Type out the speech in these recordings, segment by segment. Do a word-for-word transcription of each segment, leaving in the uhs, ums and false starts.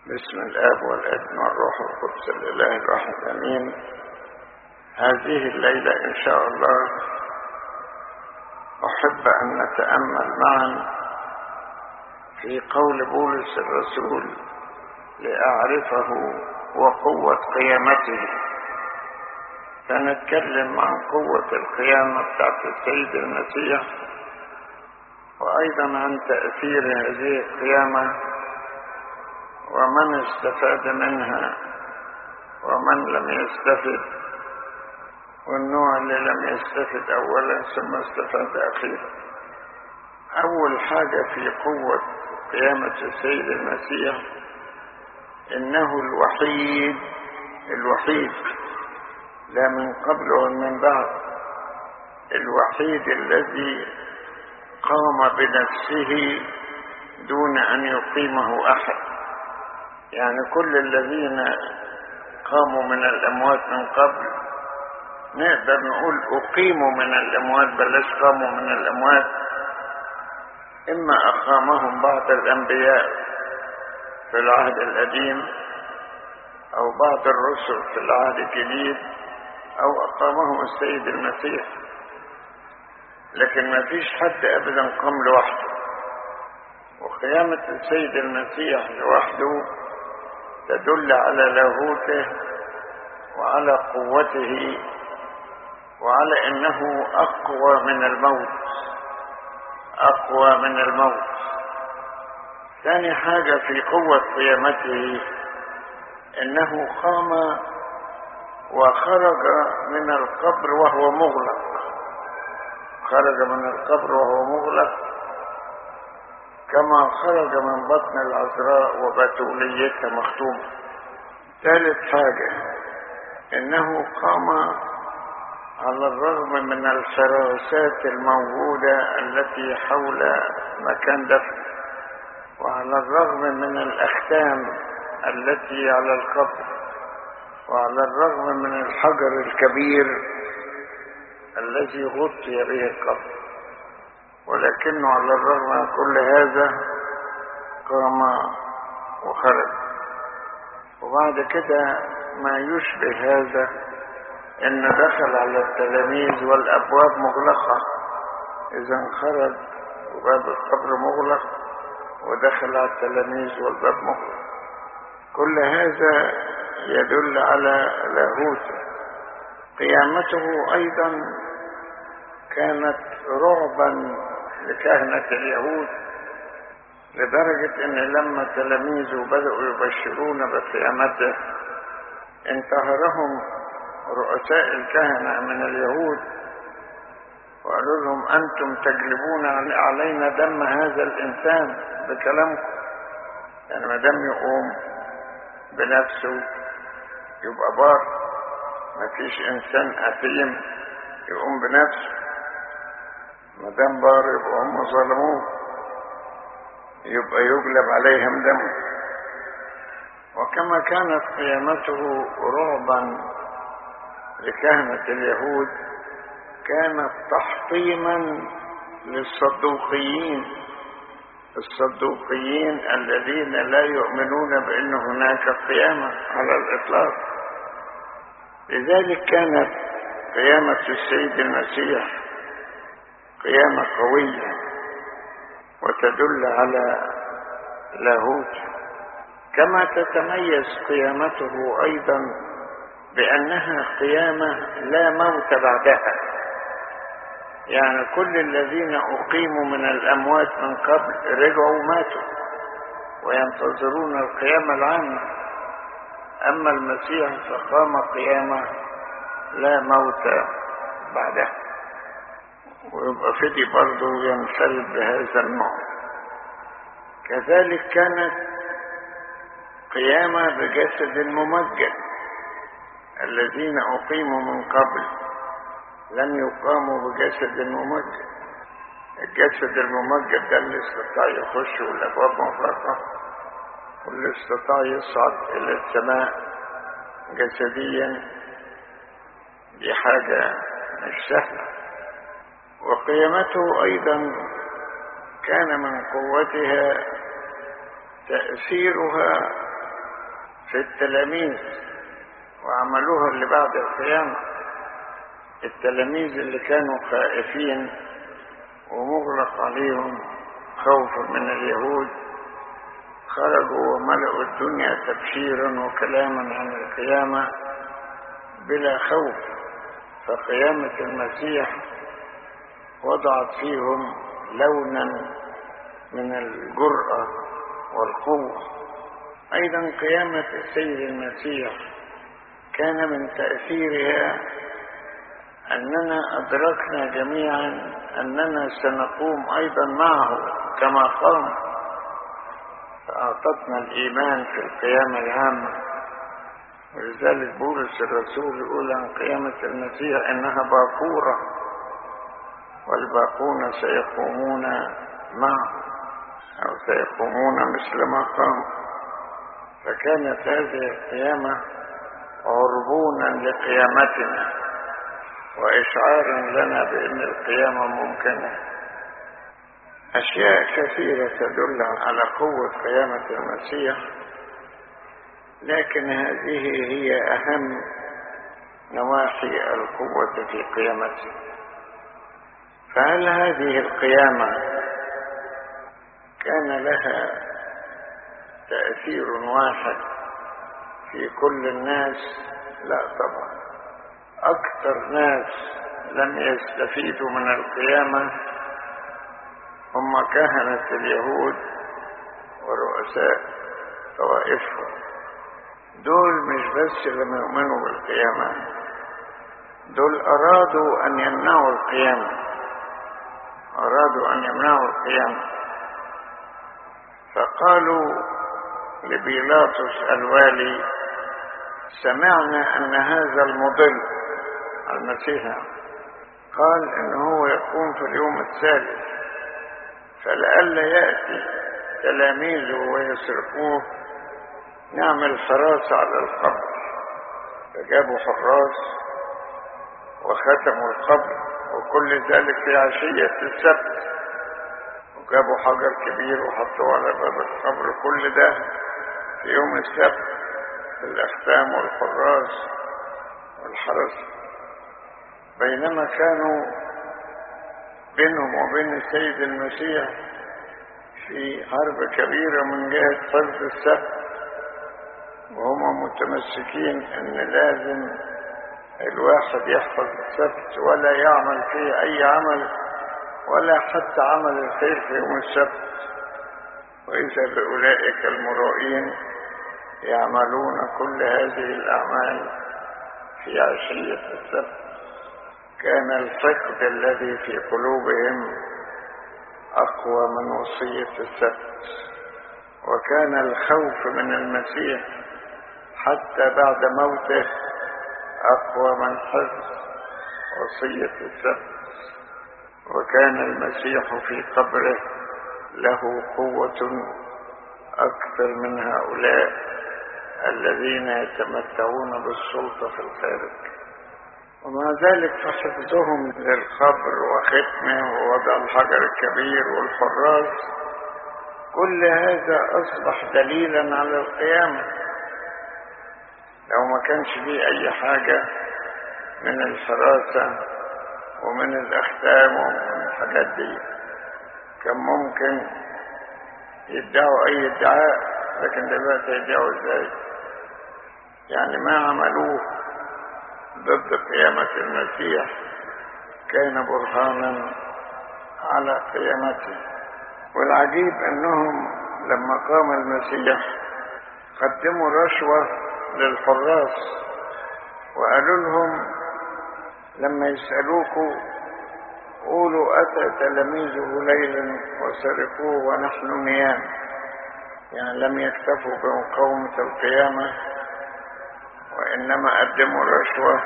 بسم الآب والابن والروح القدس الإله الواحد آمين. هذه الليلة إن شاء الله أحب أن نتأمل معا في قول بولس الرسول لأعرفه وقوة قيامته، فنتكلم عن قوة القيامة بتاعت السيد المسيح، وأيضا عن تأثير هذه القيامة ومن استفاد منها ومن لم يستفد، والنوع اللي لم يستفد أولا ثم استفاد أخيرا. أول حاجة في قوة قيامة السيد المسيح إنه الوحيد الوحيد لا من قبل ومن بعد، الوحيد الذي قام بنفسه دون أن يقيمه أحد. يعني كل الذين قاموا من الأموات من قبل نقدر نقول أقيموا من الأموات، بلاش قاموا من الأموات، إما أقامهم بعض الأنبياء في العهد القديم أو بعض الرسل في العهد الجديد أو أقامهم السيد المسيح، لكن ما فيش حد أبدا قام لوحده. وقيامة السيد المسيح لوحده تدل على لاهوته وعلى قوته وعلى أنه أقوى من الموت أقوى من الموت. ثاني حاجة في قوة قيامته أنه قام وخرج من القبر وهو مغلق خرج من القبر وهو مغلق كما خرج من بطن العذراء وبتوليتها مختومة. ثالث حاجة انه قام على الرغم من الفراسات الموجودة التي حول مكان دفن، وعلى الرغم من الأختام التي على القبر، وعلى الرغم من الحجر الكبير الذي غطي به القبر، ولكنه على الرغم من كل هذا قام وخرج. وبعد كده ما يشبه هذا ان دخل على التلاميذ والابواب مغلقة، اذا خرج وباب القبر مغلق ودخل على التلاميذ والباب مغلق. كل هذا يدل على لاهوته. قيامته ايضا كانت رعبا لكهنة اليهود، لدرجة ان لما تلاميذه بدأوا يبشرون بقيامته انتهرهم رؤساء الكهنة من اليهود وقالوا لهم أنتم تجلبون علينا دم هذا الإنسان بكلامكم. يعني ما دام يقوم بنفسه يبقى بار، ما فيش إنسان أثيم يقوم بنفسه، ما دام بار يبقى هم ظلموه، يبقى يجلب عليهم دم. وكما كانت قيامته رعبا لكهنة اليهود كانت تحطيما للصدوقيين الصدوقيين الذين لا يؤمنون بأن هناك قيامة على الإطلاق. لذلك كانت قيامة السيد المسيح قيامة قوية وتدل على لاهوته. كما تتميز قيامته أيضا بأنها قيامة لا موت بعدها. يعني كل الذين أقيموا من الأموات من قبل رجعوا ماتوا وينتظرون القيامة العامة، أما المسيح فقام قيامة لا موت بعدها. ويبقى فدي برضه ينفرد بهذا النوع. كذلك كانت قيامة بجسد ممجد. الذين أقيموا من قبل لم يقاموا بجسد ممجد. الجسد الممجد ده اللي استطاع يخش والأبواب مغلقة، واللي استطاع يصعد إلى السماء جسديا، دي حاجة مش سهلة. وقيامته أيضا كان من قوتها تأثيرها في التلاميذ وعملوها اللي بعد القيامة. التلاميذ اللي كانوا خائفين ومغلق عليهم خوفا من اليهود خرجوا وملأوا الدنيا تبشيرا وكلاما عن القيامة بلا خوف. فقيامة المسيح وضعت فيهم لونا من الجرأة والقوة. أيضا قيامة السيد المسيح كان من تأثيرها أننا أدركنا جميعا أننا سنقوم أيضا معه كما قام، فأعطتنا الإيمان في القيامة العامة. ولذلك بولس الرسول يقول عن قيامة المسيح إنها باكورة والباقون سيقومون معه أو سيقومون مثل ما قام. فكانت هذه القيامة عربونا لقيامتنا وإشعارا لنا بأن القيامة ممكنة. أشياء كثيرة تدل على قوة قيامة المسيح، لكن هذه هي أهم نواحي القوة في قيامته. فهل هذه القيامة كان لها تأثير واحد في كل الناس؟ لا طبعا. أكثر ناس لم يستفيدوا من القيامة هم كهنة اليهود ورؤساء طوائفهم. دول مش بس لم يؤمنوا بالقيامة، دول أرادوا أن يمنعوا القيامة، أرادوا أن يمنعوا القيامة. فقالوا لبيلاطس الوالي: سمعنا أن هذا المضل المسيح قال إن هو يقوم في اليوم الثالث، فلئلا يأتي تلاميذه ويسرقوه نعمل حراسة على القبر. فجابوا حراس وختموا القبر، وكل ذلك في عشية السبت، وجابوا حجر كبير وحطوه على باب القبر. كل ده في يوم السبت، الأختام والحراس والحرس. بينما كانوا بينهم وبين السيد المسيح في حرب كبيرة من جهة حفظ السبت، وهم متمسكين ان لازم الواحد يحفظ السبت ولا يعمل فيه اي عمل ولا حتى عمل الخير في يوم السبت. واذا باولئك المرائين يعملون كل هذه الاعمال في عشية السبت. كان الفقد الذي في قلوبهم اقوى من وصية السبت، وكان الخوف من المسيح حتى بعد موته أقوى من حفظ وصية السبت. وكان المسيح في قبره له قوة أكثر من هؤلاء الذين يتمتعون بالسلطة في الخارج. ومع ذلك فحفظهم للقبر وختمه ووضع الحجر الكبير والحراس، كل هذا أصبح دليلا على القيامة. لو ما كانش فيه أي حاجة من الحراسة ومن الأختام ومن الحاجات دي كان ممكن يدعوا أي ادعاء، لكن دلوقتي يدعوا إزاي؟ يعني ما عملوه ضد قيامة المسيح كان برهانا على قيامته. والعجيب أنهم لما قام المسيح قدموا رشوة للحراس وقالوا لهم لما يسألوكوا قولوا أتى تلاميذه ليلا وسرقوه ونحن نيام. يعني لم يكتفوا بمقاومة القيامة وإنما قدموا رشوة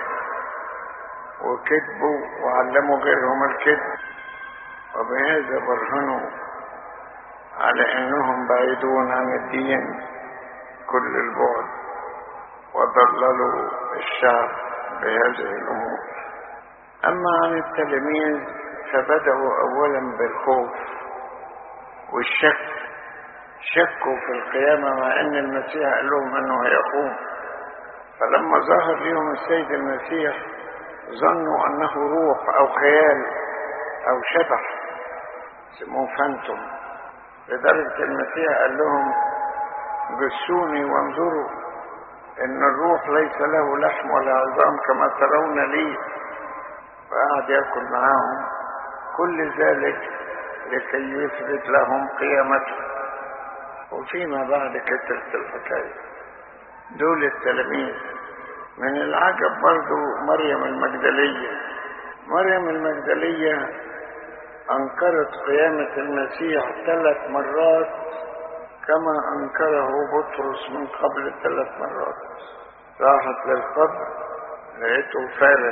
وكذبوا وعلموا غيرهم الكذب، وبهذا برهنوا على أنهم بعيدون عن الدين كل البعد وضللوا الشعب بهذه الأمور. أما عن التلاميذ فبدأوا أولا بالخوف والشك. شكوا في القيامة مع ان المسيح قال لهم انه هيقوم. فلما ظهر لهم السيد المسيح ظنوا انه روح او خيال او شبح، سموه فانتوم، لدرجة المسيح قال لهم جسوني وانظروا ان الروح ليس له لحم ولا عظام كما ترون لي. فقعد يأكل معهم، كل ذلك لكي يثبت لهم قيامته. وفيما بعد كترت الحكاية. دول التلاميذ. من العجب برضو مريم المجدلية. مريم المجدلية أنكرت قيامة المسيح ثلاث مرات كما أنكره بطرس من قبل ثلاث مرات. راحت للقبر لقيته فارغ،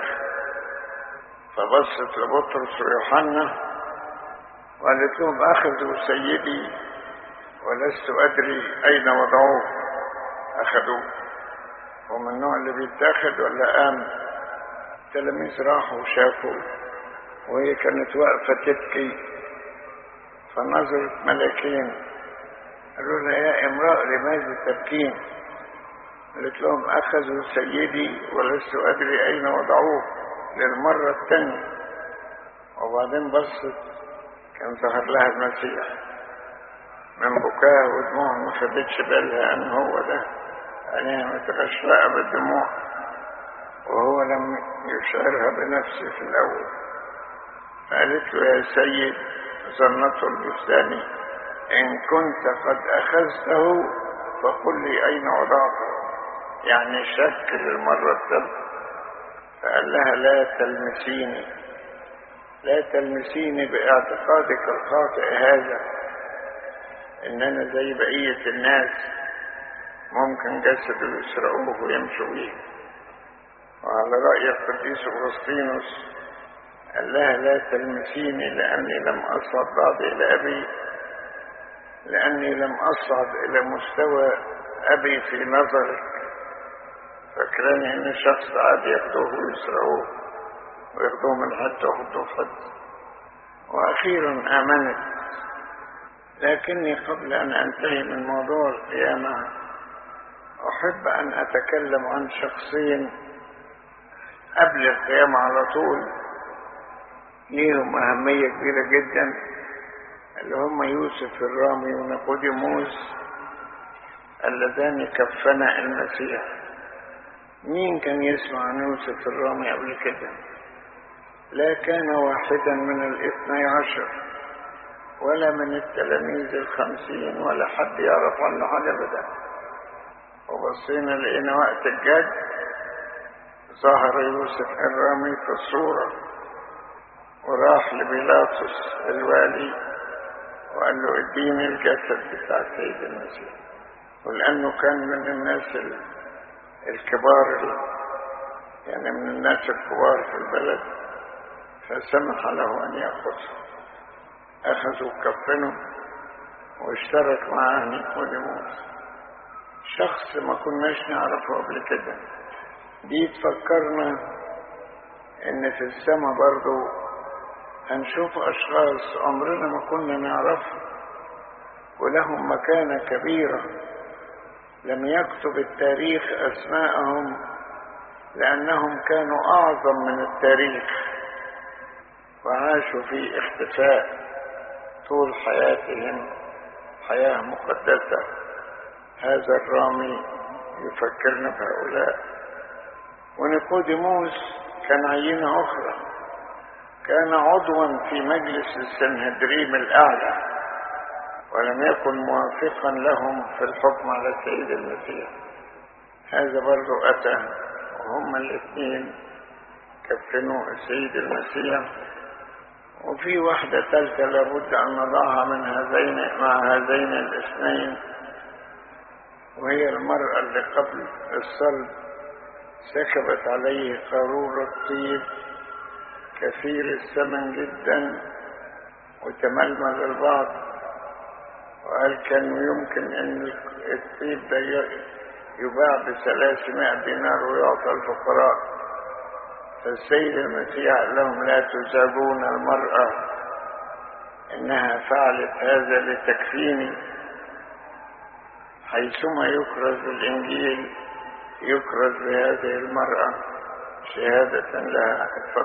فبصت لبطرس ويوحنا وقالت لهم أخذوا سيدي ولست أدري أين وضعوه. أخذوه، ومن النوع اللي بيتاخد ولا قام. التلاميذ راحوا وشافوا وهي كانت واقفة تبكي، فنظرت ملكين قالوا لها يا امرأة لماذا تبكين؟ قالت لهم أخذوا سيدي ولست أدري أين وضعوه للمرة الثانية. وبعدين بصت كان ظهر لها المسيح من بكاء ودموع، ما خدتش بالها أن هو ده، أنها متغشلقة بالدموع، وهو لم يشعرها بنفسه في الأول. قالت له يا سيد ظنته البستاني إن كنت قد أخذته فقل لي أين وضعته، يعني شك للمرة الثالثة. فقال لها لا تلمسيني، لا تلمسيني باعتقادك الخاطئ هذا إن أنا زي بقية الناس ممكن جسده يسرقوه ويمشوا بيه. وعلى رأي القديس أغسطينوس قال لها لا تلمسيني لأني لم أصعد بعد إلى أبي، لأني لم أصعد إلى مستوى أبي في نظرك. فكراني إن شخص عادي ياخدوه ويسرقوه وياخدوه من حتة وياخدوه في حتة. وأخيرا آمنت. لكني قبل أن أنتهي من موضوع القيامة أحب أن أتكلم عن شخصين قبل القيامة على طول ليهم أهمية كبيرة جدا، اللي هم يوسف الرامي ونيقوديموس اللذان كفنا المسيح. مين كان يسمع عن يوسف الرامي قبل كده؟ لا كان واحدا من الاثني عشر ولا من التلاميذ الخمسين ولا حد يعرف عنه حاجة أبدا. وبصينا لقينا وقت الجد ظهر يوسف الرامي في الصورة، وراح لبيلاطس الوالي وقال له اديني الجسد بتاع السيد المسيح. ولأنه كان من الناس الكبار، يعني من الناس الكبار في البلد، فسمح له أن يأخذه. أخذوا كفنه واشترك معاه نيقوديموس، شخص ما كناش نعرفه قبل كده. دي تفكرنا ان في السماء برضو هنشوف اشخاص عمرنا ما كنا نعرفهم ولهم مكانة كبيرة لم يكتب التاريخ اسماءهم لانهم كانوا اعظم من التاريخ وعاشوا في اختفاء طول حياتهم حياة مقدسة. هذا الرامي يفكرنا بهؤلاء. ونيقوديموس كان عينة أخرى، كان عضوا في مجلس السنهدريم الأعلى ولم يكن موافقا لهم في الحكم على السيد المسيح. هذا برضو أتى، وهم الاثنين كفنوا السيد المسيح. وفي واحدة ثالثة لابد أن نضعها من هذين مع هذين الاثنين، وهي المرأة اللي قبل الصلب سكبت عليه قارورة طيب كثير الثمن جدا وتململ البعض، وقال كان يمكن ان الطيب ده يباع بثلاثمائة دينار ويعطى الفقراء. فالسيد المسيح قال لهم لا تزعجون المرأة، انها فعلت هذا لتكفيني حيثما يكرز الإنجيل يكرز بهذه المرأة شهادة لها.